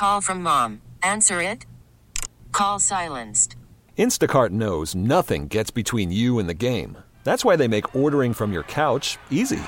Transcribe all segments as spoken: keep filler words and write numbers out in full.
Call from mom. Answer it. Call silenced. Instacart knows nothing gets between you and the game. That's why they make ordering from your couch easy.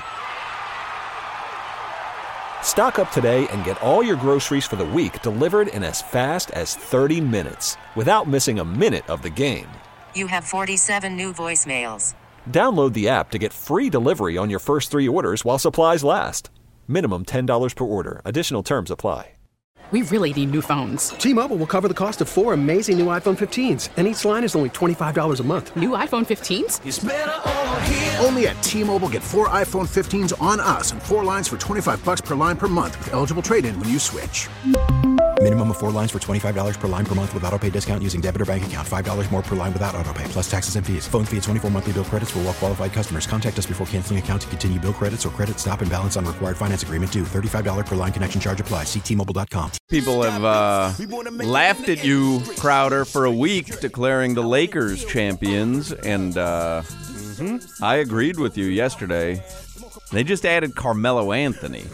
Stock up today and get all your groceries for the week delivered in as fast as thirty minutes without missing a minute of the game. You have forty-seven new voicemails. Download the app to get free delivery on your first three orders while supplies last. Minimum ten dollars per order. Additional terms apply. We really need new phones. T-Mobile will cover the cost of four amazing new iPhone fifteens, and each line is only twenty-five dollars a month. New iPhone fifteens? It's better over here. Only at T-Mobile, get four iPhone fifteens on us and four lines for twenty-five bucks per line per month with eligible trade-in when you switch. Minimum of four lines for twenty-five dollars per line per month with autopay discount using debit or bank account. five dollars more per line without autopay, plus taxes and fees. Phone fee at twenty-four monthly bill credits for well-qualified customers. Contact us before canceling account to continue bill credits or credit stop and balance on required finance agreement due. thirty-five dollars per line connection charge applies. See T Mobile dot com. People have uh, laughed at you, Crowder, for a week declaring the Lakers champions, and uh, mm-hmm. I agreed with you yesterday. They just added Carmelo Anthony.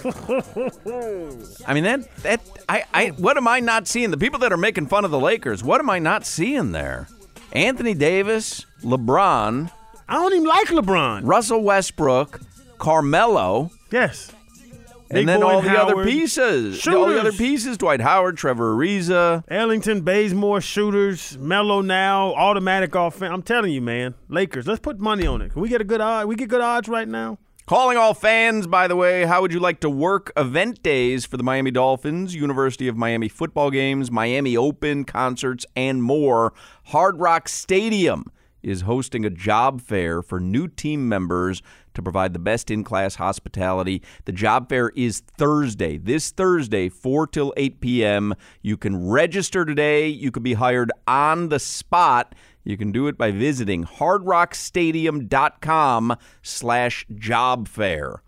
I mean, that that I, I what am I not seeing? The people that are making fun of the Lakers, what am I not seeing there? Anthony Davis, LeBron. I don't even like LeBron. Russell Westbrook, Carmelo. Yes. And Big then all the Howard, other pieces. shooters. All the other pieces. Dwight Howard, Trevor Ariza. Ellington, Bazemore, shooters. Melo now, automatic offense. I'm telling you, man. Lakers, let's put money on it. Can we get a good odd? We get good odds right now? Calling all fans, by the way, how would you like to work event days for the Miami Dolphins, University of Miami football games, Miami Open, concerts, and more? Hard Rock Stadium is hosting a job fair for new team members to provide the best in-class hospitality. The job fair is Thursday, this Thursday, four till eight p.m. You can register today. You can be hired on the spot. You can do it by visiting hardrockstadium.com slash job fair.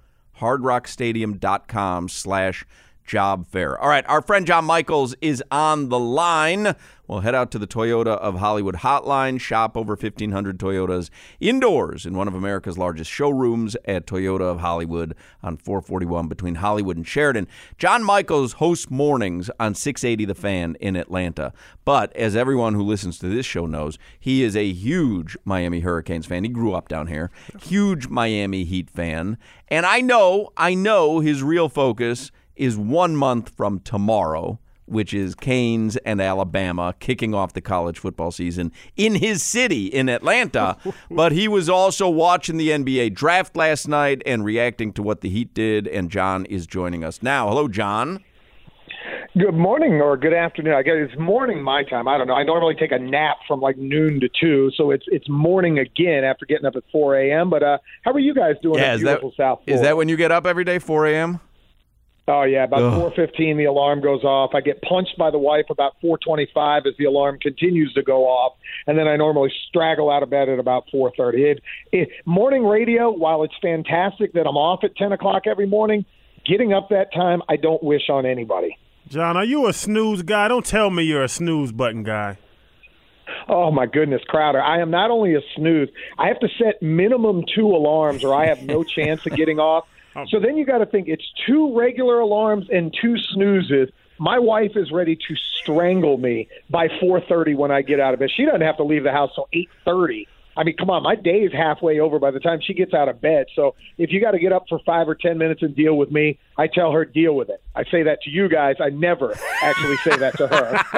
hardrockstadium.com slash job fair. All right, our friend John Michaels is on the line. We'll head out to the Toyota of Hollywood hotline, shop over fifteen hundred Toyotas indoors in one of America's largest showrooms at Toyota of Hollywood on four forty-one between Hollywood and Sheridan. John Michaels hosts mornings on six eighty The Fan in Atlanta. But as everyone who listens to this show knows, he is a huge Miami Hurricanes fan. He grew up down here. Huge Miami Heat fan. And I know, I know his real focus is one month from tomorrow, which is Canes and Alabama kicking off the college football season in his city, in Atlanta. But he was also watching the N B A draft last night and reacting to what the Heat did, and John is joining us now. Hello, John. Good morning or good afternoon. I guess it's morning my time. I don't know. I normally take a nap from like noon to two, so it's it's morning again after getting up at four a.m. But uh, how are you guys doing yeah, in beautiful that, South Florida? Is that when you get up every day, four a.m.? Oh, yeah, about Ugh. four fifteen the alarm goes off. I get punched by the wife about four twenty-five as the alarm continues to go off, and then I normally straggle out of bed at about four thirty. It, it, morning radio, while it's fantastic that I'm off at ten o'clock every morning, getting up that time I don't wish on anybody. John, are you a snooze guy? Don't tell me you're a snooze button guy. Oh, my goodness, Crowder. I am not only a snooze. I have to set minimum two alarms or I have no chance of getting off. So then you got to think it's two regular alarms and two snoozes. My wife is ready to strangle me by four thirty when I get out of bed. She doesn't have to leave the house till eight thirty. I mean, come on, my day is halfway over by the time she gets out of bed. So if you got to get up for five or ten minutes and deal with me, I tell her, deal with it. I say that to you guys. I never actually say that to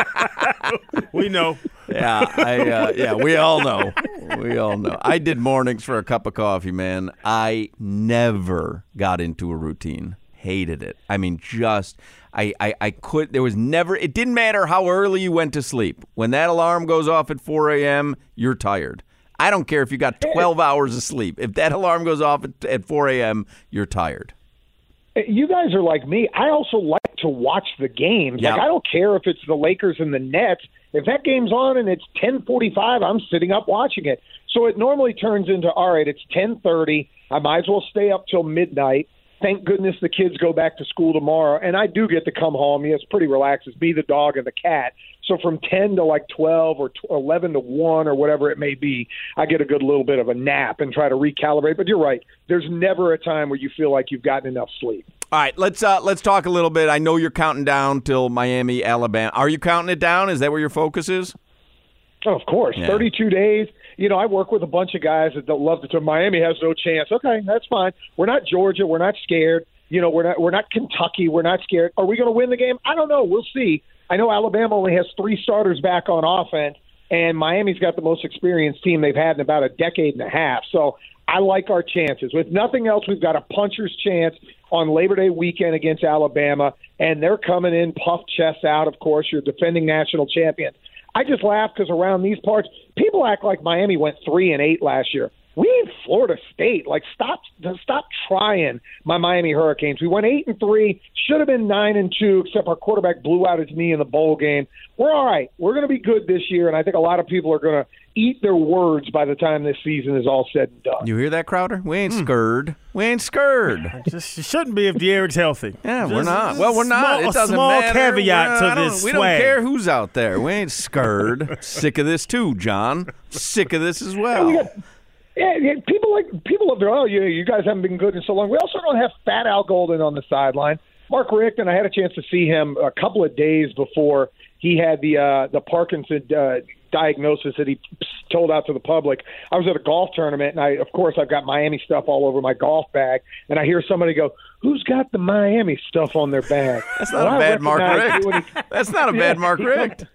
her. We know. Yeah, I, uh, yeah, we all know. We all know. I did mornings for a cup of coffee, man. I never got into a routine. Hated it. I mean, just, I, I, I could, there was never, it didn't matter how early you went to sleep. When that alarm goes off at four a.m., you're tired. I don't care if you got twelve hours of sleep. If that alarm goes off at, at four a.m., you're tired. You guys are like me. I also like to watch the games. Yeah. Like, I don't care if it's the Lakers and the Nets. If that game's on and it's ten forty-five, I'm sitting up watching it. So it normally turns into, all right, it's ten thirty. I might as well stay up till midnight. Thank goodness the kids go back to school tomorrow. And I do get to come home. Yeah, it's pretty relaxed. It's me, the dog, and the cat. So from ten to like twelve or eleven to one or whatever it may be, I get a good little bit of a nap and try to recalibrate. But you're right. There's never a time where you feel like you've gotten enough sleep. All right, let's uh, let's talk a little bit. I know you're counting down till Miami, Alabama. Are you counting it down? Is that where your focus is? Oh, of course. Yeah. thirty-two days. You know, I work with a bunch of guys that don't love to tell Miami has no chance. Okay, that's fine. We're not Georgia. We're not scared. You know, we're not we're not Kentucky. We're not scared. Are we going to win the game? I don't know. We'll see. I know Alabama only has three starters back on offense, and Miami's got the most experienced team they've had in about a decade and a half. So I like our chances. With nothing else, we've got a puncher's chance on Labor Day weekend against Alabama, and they're coming in puffed chests out, of course. You're defending national champion. I just laugh because around these parts, people act like Miami went three and eight last year. We in Florida State. Like, stop, stop trying my Miami Hurricanes. We went eight and three. Should have been nine and two, except our quarterback blew out his knee in the bowl game. We're all right. We're going to be good this year, and I think a lot of people are going to eat their words by the time this season is all said and done. You hear that, Crowder? We ain't mm. scared. We ain't scared. Just, it shouldn't be if De'Eric's healthy. Yeah, just, we're not. Well, we're not. Small, it doesn't a small matter. caveat we're, to this We swag. don't care who's out there. We ain't scared. Sick of this too, John. Sick of this as well. Yeah, Yeah, yeah, people like people love their, oh, you, you guys haven't been good in so long. We also don't have Fat Al Golden on the sideline. Mark Richt, I had a chance to see him a couple of days before he had the uh, the Parkinson uh, diagnosis that he told out to the public. I was at a golf tournament, and I, of course, I've got Miami stuff all over my golf bag, and I hear somebody go, "Who's got the Miami stuff on their bag?" That's not well, a bad Mark Richt. He, That's not a yeah, bad Mark Richt.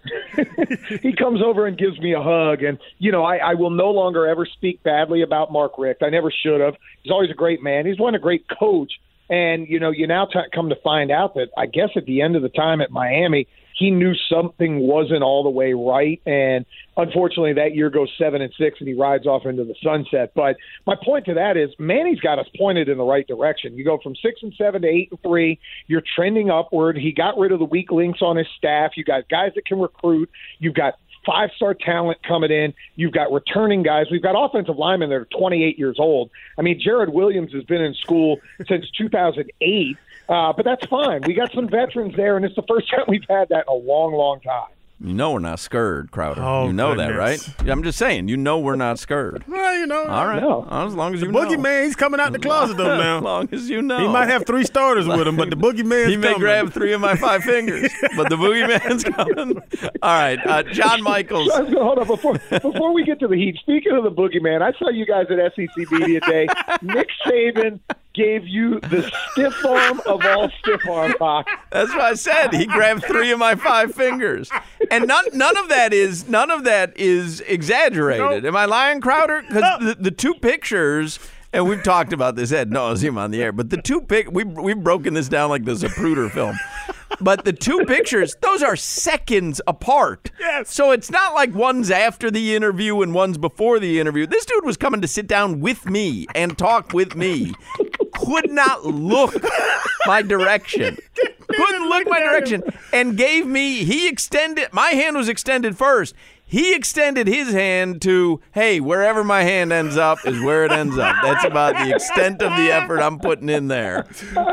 He comes over and gives me a hug, and you know, I, I will no longer ever speak badly about Mark Richt. I never should have. He's always a great man. He's one a great coach, and you know, you now t- come to find out that I guess at the end of the time at Miami, he knew something wasn't all the way right, and unfortunately that year goes seven and six, and he rides off into the sunset. But my point to that is Manny's got us pointed in the right direction. You go from six and seven to eight and three. You're trending upward. He got rid of the weak links on his staff. You got guys that can recruit. You've got five-star talent coming in. You've got returning guys. We've got offensive linemen that are twenty-eight years old. I mean, Jared Williams has been in school since two thousand eight. Uh, but that's fine. We got some veterans there, and it's the first time we've had that in a long, long time. You know we're not scared, Crowder. Oh, you know goodness. that, right? I'm just saying, you know we're not scared. Well, you know. All right. No. As long as you the know. boogeyman, he's coming out the closet, though, now. As long as you know. He might have three starters with him, but the boogeyman's He may coming. grab three of my five fingers, but the boogeyman's coming. All right. Uh, John Michaels. So, hold on. Before, before we get to the Heat, speaking of the boogeyman, I saw you guys at S E C Media Day. Nick Saban gave you the stiff arm of all stiff arm box. That's what I said. He grabbed three of my five fingers, and none none of that is none of that is exaggerated. Nope. Am I lying, Crowder? Because no. the, the two pictures, and we've talked about this ad nauseum on the air, but the two pic we we've broken this down like the Zapruder film. But the two pictures, those are seconds apart. Yes. So it's not like one's after the interview and one's before the interview. This dude was coming to sit down with me and talk with me. Could not look my direction. Couldn't look my direction. And gave me, he extended, my hand was extended first. He extended his hand to, hey, wherever my hand ends up is where it ends up. That's about the extent of the effort I'm putting in there.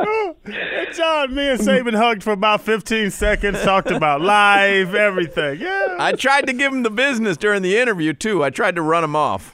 John, me and Saban hugged for about fifteen seconds, talked about life, everything. Yeah. I tried to give him the business during the interview, too. I tried to run him off.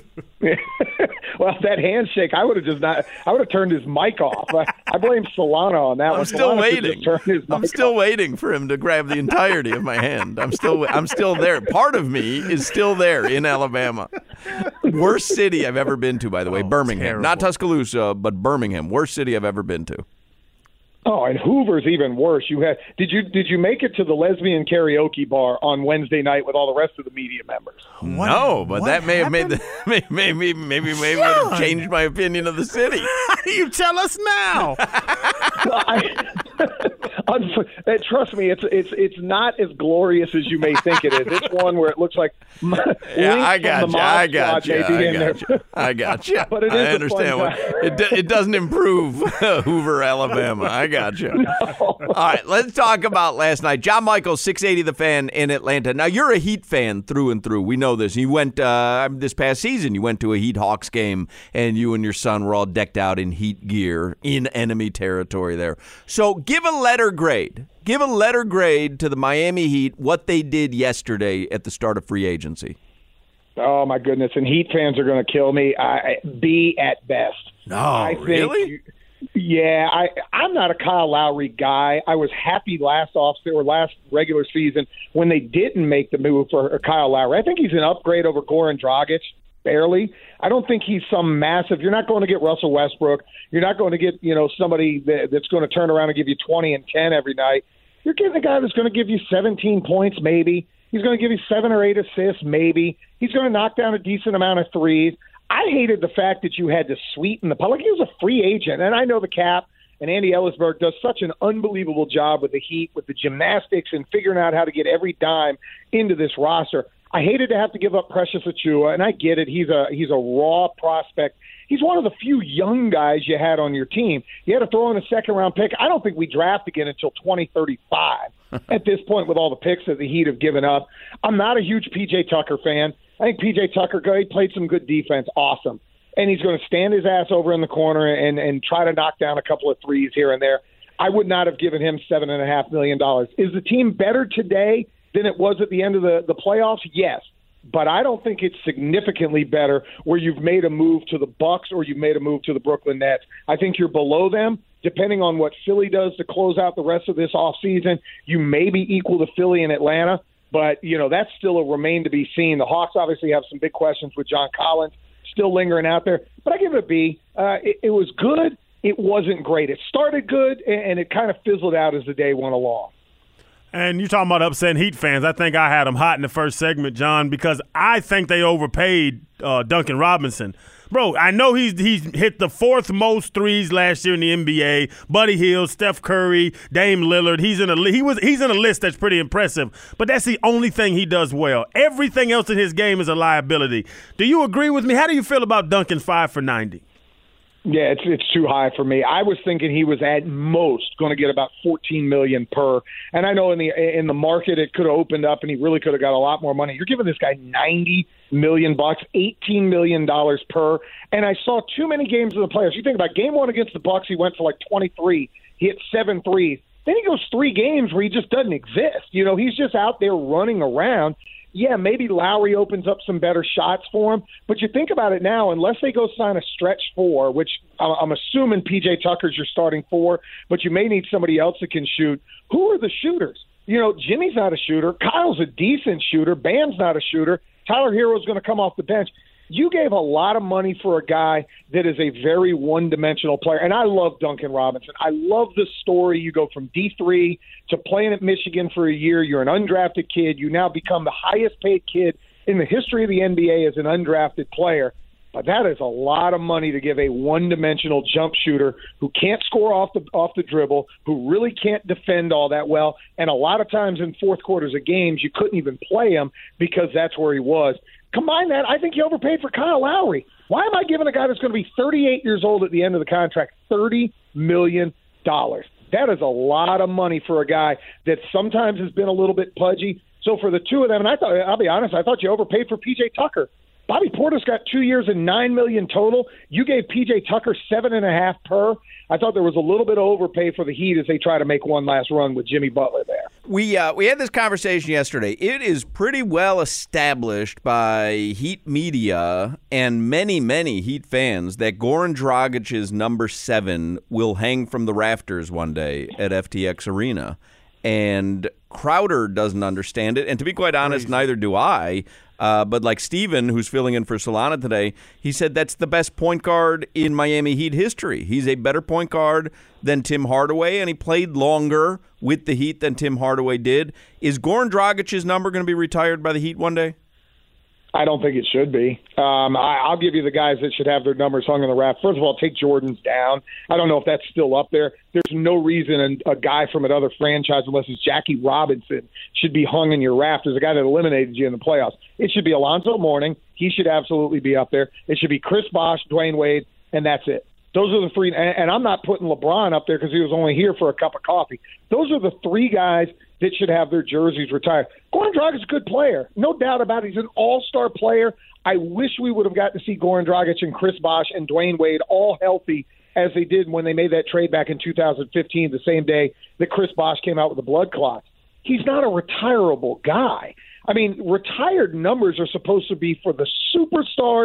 Well, that handshake, I would have just not. I would have turned his mic off. I, I blame Solana on that. I'm one. still Solana waiting. I'm still off. waiting for him to grab the entirety of my hand. I'm still. I'm still there. Part of me is still there in Alabama. Worst city I've ever been to, by the way, oh, Birmingham, terrible. not Tuscaloosa, but Birmingham. Worst city I've ever been to. Oh, and Hoover's even worse. You had did you did you make it to the lesbian karaoke bar on Wednesday night with all the rest of the media members? What? No, but what that may happened? have made the maybe maybe maybe maybe would have changed my opinion of the city. How do you tell us now? I, trust me, it's it's it's not as glorious as you may think it is. It's one where it looks like yeah, I got you. I got you. I got you. I got you. But it is I understand what it do, it doesn't improve Hoover, Alabama. I got you. No. All right, let's talk about last night. John Michaels, six eighty The Fan in Atlanta. Now, you're a Heat fan through and through. We know this. You went uh, this past season, you went to a Heat Hawks game, and you and your son were all decked out in Heat gear in enemy territory there. So give a letter grade. Give a letter grade to the Miami Heat, what they did yesterday at the start of free agency. Oh, my goodness. And Heat fans are going to kill me. I, B at best. No, I think really? You, Yeah, I, I'm not a Kyle Lowry guy. I was happy last off or last regular season when they didn't make the move for Kyle Lowry. I think he's an upgrade over Goran Dragic, barely. I don't think he's some massive. You're not going to get Russell Westbrook. You're not going to get, you know, somebody that, that's going to turn around and give you twenty and ten every night. You're getting a guy that's going to give you seventeen points, maybe. He's going to give you seven or eight assists, maybe. He's going to knock down a decent amount of threes. I hated the fact that you had to sweeten the public. He was a free agent, and I know the cap and Andy Ellisberg does such an unbelievable job with the Heat, with the gymnastics and figuring out how to get every dime into this roster. I hated to have to give up Precious Achiuwa, and I get it. He's a he's a raw prospect. He's one of the few young guys you had on your team. You had to throw in a second-round pick. I don't think we draft again until twenty thirty-five at this point with all the picks that the Heat have given up. I'm not a huge P J Tucker fan. I think P J Tucker, he played some good defense. Awesome. And he's going to stand his ass over in the corner and, and try to knock down a couple of threes here and there. I would not have given him seven point five million dollars. Is the team better today than it was at the end of the, the playoffs? Yes. But I don't think it's significantly better where you've made a move to the Bucks or you've made a move to the Brooklyn Nets. I think you're below them. Depending on what Philly does to close out the rest of this offseason, you may be equal to Philly and Atlanta. But, you know, that's still a remain to be seen. The Hawks obviously have some big questions with John Collins still lingering out there. But I give it a B. Uh, it, it was good. It wasn't great. It started good, and, and it kind of fizzled out as the day went along. And you're talking about upsetting Heat fans. I think I had them hot in the first segment, John, because I think they overpaid uh, Duncan Robinson. Bro, I know he's he's hit the fourth most threes last year in the N B A. Buddy Hield, Steph Curry, Dame Lillard. He's in a he was he's in a list that's pretty impressive. But that's the only thing he does well. Everything else in his game is a liability. Do you agree with me? How do you feel about Duncan's five for ninety? Yeah, it's it's too high for me. I was thinking he was at most going to get about fourteen million per. And I know in the in the market it could have opened up and he really could have got a lot more money. You're giving this guy ninety million bucks, eighteen million dollars per. And I saw too many games of the players. You think about game one against the Bucks, he went for like twenty-three. He hit seven threes. Then he goes three games where he just doesn't exist. You know, he's just out there running around. Yeah, maybe Lowry opens up some better shots for him. But you think about it now, unless they go sign a stretch four, which I'm assuming P J Tucker's your starting four, but you may need somebody else that can shoot. Who are the shooters? You know, Jimmy's not a shooter. Kyle's a decent shooter. Bam's not a shooter. Tyler Hero's going to come off the bench. You gave a lot of money for a guy that is a very one-dimensional player. And I love Duncan Robinson. I love the story. You go from D three to playing at Michigan for a year. You're an undrafted kid. You now become the highest-paid kid in the history of the N B A as an undrafted player. But that is a lot of money to give a one-dimensional jump shooter who can't score off the off the dribble, who really can't defend all that well. And a lot of times in fourth quarters of games, you couldn't even play him because that's where he was. Combine that, I think you overpaid for Kyle Lowry. Why am I giving a guy that's going to be thirty-eight years old at the end of the contract thirty million dollars? That is a lot of money for a guy that sometimes has been a little bit pudgy. So for the two of them, and I thought, I'll be honest, I thought you overpaid for P J Tucker. Bobby Portis got two years and nine million total. You gave P J Tucker seven and a half per. I thought there was a little bit of overpay for the Heat as they try to make one last run with Jimmy Butler there. We uh, we had this conversation yesterday. It is pretty well established by Heat media and many, many Heat fans that Goran Dragic's number seven will hang from the rafters one day at F T X Arena. And Crowder doesn't understand it. And to be quite honest, Crazy. neither do I. Uh, but like Steven, who's filling in for Solana today, he said that's the best point guard in Miami Heat history. He's a better point guard than Tim Hardaway, and he played longer with the Heat than Tim Hardaway did. Is Goran Dragic's number going to be retired by the Heat one day? I don't think it should be. Um, I, I'll give you the guys that should have their numbers hung in the raft. First of all, take Jordan's down. I don't know if that's still up there. There's no reason a, a guy from another franchise, unless it's Jackie Robinson, should be hung in your rafters, a guy that eliminated you in the playoffs. It should be Alonzo Mourning. He should absolutely be up there. It should be Chris Bosh, Dwayne Wade, and that's it. Those are the three. And, and I'm not putting LeBron up there because he was only here for a cup of coffee. Those are the three guys that should have their jerseys retired. Goran Dragic is a good player. No doubt about it. He's an all-star player. I wish we would have gotten to see Goran Dragic and Chris Bosh and Dwayne Wade all healthy as they did when they made that trade back in two thousand fifteen, the same day that Chris Bosh came out with the blood clots. He's not a retirable guy. I mean, retired numbers are supposed to be for the superstars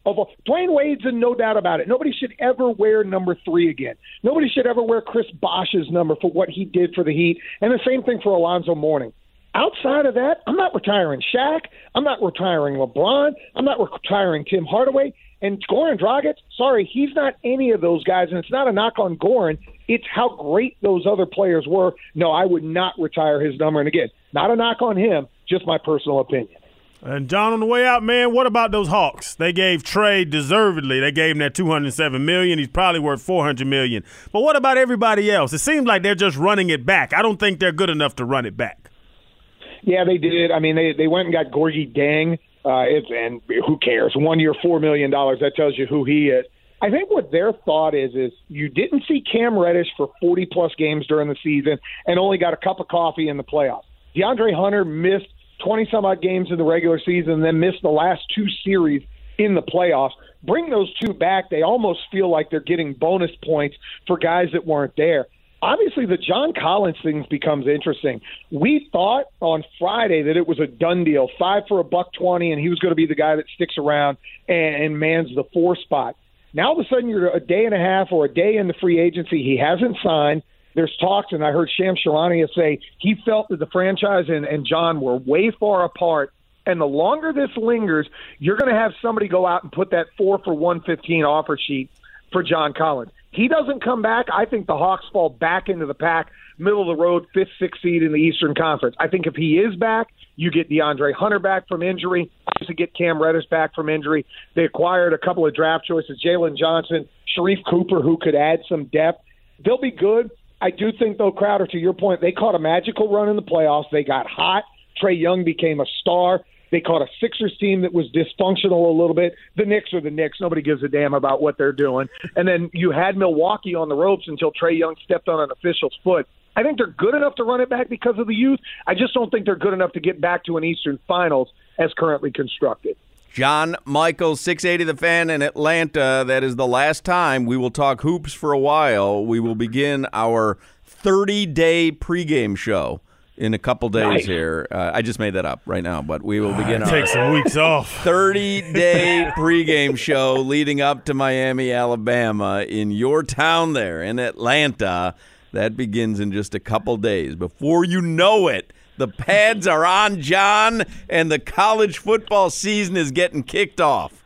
of all. Dwayne Wade's in no doubt about it. Nobody should ever wear number three again. Nobody should ever wear Chris Bosh's number for what he did for the Heat. And the same thing for Alonzo Mourning. Outside of that, I'm not retiring Shaq. I'm not retiring LeBron. I'm not retiring Tim Hardaway. And Goran Dragic, sorry, he's not any of those guys. And it's not a knock on Goran. It's how great those other players were. No, I would not retire his number. And again, not a knock on him, just my personal opinion. And John, on the way out, man, what about those Hawks? They gave Trey deservedly. They gave him that two hundred seven million dollars. He's probably worth four hundred million dollars. But what about everybody else? It seems like they're just running it back. I don't think they're good enough to run it back. Yeah, they did. I mean, they they went and got Gorgie Deng. Uh, it's, and who cares? One year, four million dollars. That tells you who he is. I think what their thought is is you didn't see Cam Reddish for forty-plus games during the season and only got a cup of coffee in the playoffs. DeAndre Hunter missed twenty-some-odd games in the regular season and then missed the last two series in the playoffs. Bring those two back, they almost feel like they're getting bonus points for guys that weren't there. Obviously, the John Collins thing becomes interesting. We thought on Friday that it was a done deal, five for a buck twenty, and he was going to be the guy that sticks around and, and mans the four spot. Now, all of a sudden, you're a day and a half or a day in the free agency. He hasn't signed. There's talks, and I heard Shams Charania say he felt that the franchise and, and John were way far apart. And the longer this lingers, you're going to have somebody go out and put that four for one fifteen offer sheet for John Collins. He doesn't come back. I think the Hawks fall back into the pack, middle of the road, fifth, sixth seed in the Eastern Conference. I think if he is back, you get DeAndre Hunter back from injury. Obviously get Cam Reddish back from injury. They acquired a couple of draft choices, Jalen Johnson, Sharif Cooper, who could add some depth. They'll be good. I do think, though, Crowder, to your point, they caught a magical run in the playoffs. They got hot. Trae Young became a star. They caught a Sixers team that was dysfunctional a little bit. The Knicks are the Knicks. Nobody gives a damn about what they're doing. And then you had Milwaukee on the ropes until Trae Young stepped on an official's foot. I think they're good enough to run it back because of the youth. I just don't think they're good enough to get back to an Eastern Finals as currently constructed. John Michaels, six eighty The Fan in Atlanta. That is the last time we will talk hoops for a while. We will begin our thirty-day pregame show in a couple days nice. here. Uh, I just made that up right now, but we will begin our take some weeks off. thirty-day pregame show leading up to Miami, Alabama, in your town there in Atlanta. That begins in just a couple days. Before you know it, the pads are on, John, and the college football season is getting kicked off.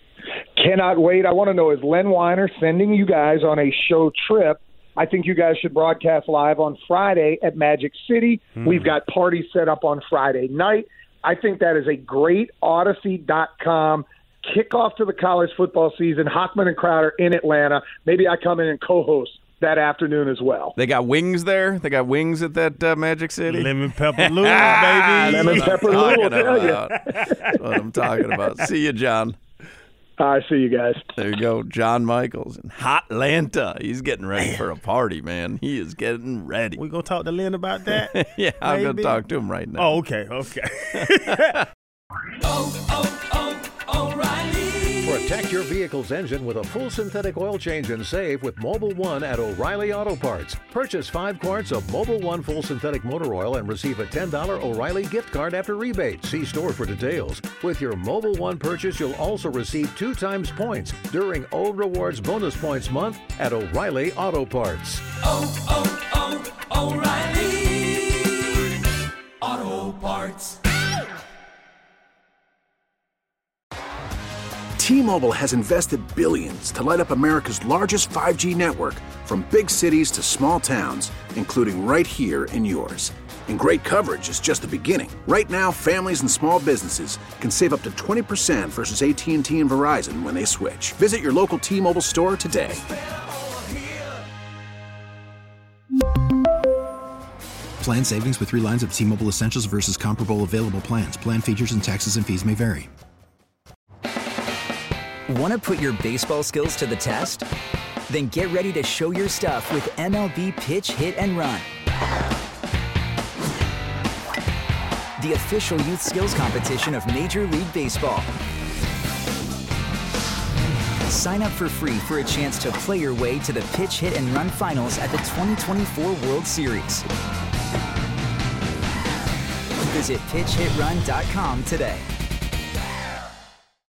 Cannot wait. I want to know, is Len Weiner sending you guys on a show trip? I think you guys should broadcast live on Friday at Magic City. Hmm. We've got parties set up on Friday night. I think that is a great Odyssey dot com kickoff to the college football season. Hochman and Crowder in Atlanta. Maybe I come in and co-host that afternoon as well. They got wings there? They got wings at that uh, Magic City? Lemon pepper noodles, baby. Lemon pepper noodles, tell you. That's what I'm talking about. See you, John. I see you guys. There you go, John Michaels in Hotlanta. He's getting ready for a party, man. He is getting ready. We gonna talk to Lynn about that? Yeah, I'm gonna talk to him right now. Oh, okay, okay. oh, oh, oh, O'Reilly. Protect your vehicle's engine with a full synthetic oil change and save with Mobil one at O'Reilly Auto Parts. Purchase five quarts of Mobil one full synthetic motor oil and receive a ten dollars O'Reilly gift card after rebate. See store for details. With your Mobil one purchase, you'll also receive two times points during O Rewards Bonus Points Month at O'Reilly Auto Parts. Oh, oh, oh, O'Reilly Auto Parts. T-Mobile has invested billions to light up America's largest five G network, from big cities to small towns, including right here in yours. And great coverage is just the beginning. Right now, families and small businesses can save up to twenty percent versus A T and T and Verizon when they switch. Visit your local T-Mobile store today. Plan savings with three lines of T-Mobile Essentials versus comparable available plans. Plan features and taxes and fees may vary. Want to put your baseball skills to the test? Then get ready to show your stuff with M L B Pitch, Hit, and Run. The official youth skills competition of Major League Baseball. Sign up for free for a chance to play your way to the Pitch, Hit, and Run finals at the twenty twenty-four World Series. Visit pitch hit run dot com today.